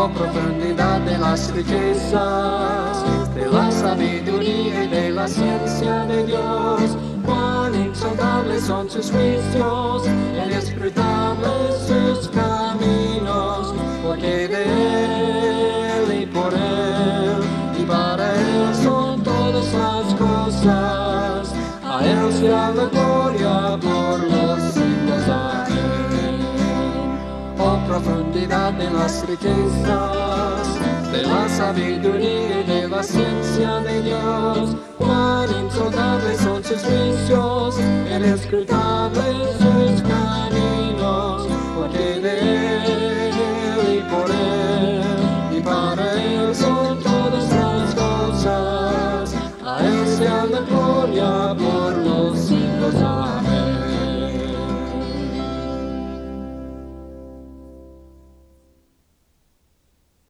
oh profundidad de las riquezas, de la sabiduría y de la ciencia de Dios. Cuán insondables son sus juicios, inescrutables sus caminos, porque de Él y por Él y para Él son todas las cosas. A Él sea la gloria por los siglos. Amén. Oh profundidad de las riquezas, de la sabiduría y de la ciencia de Dios. Cuán insondables son sus juicios, inescrutables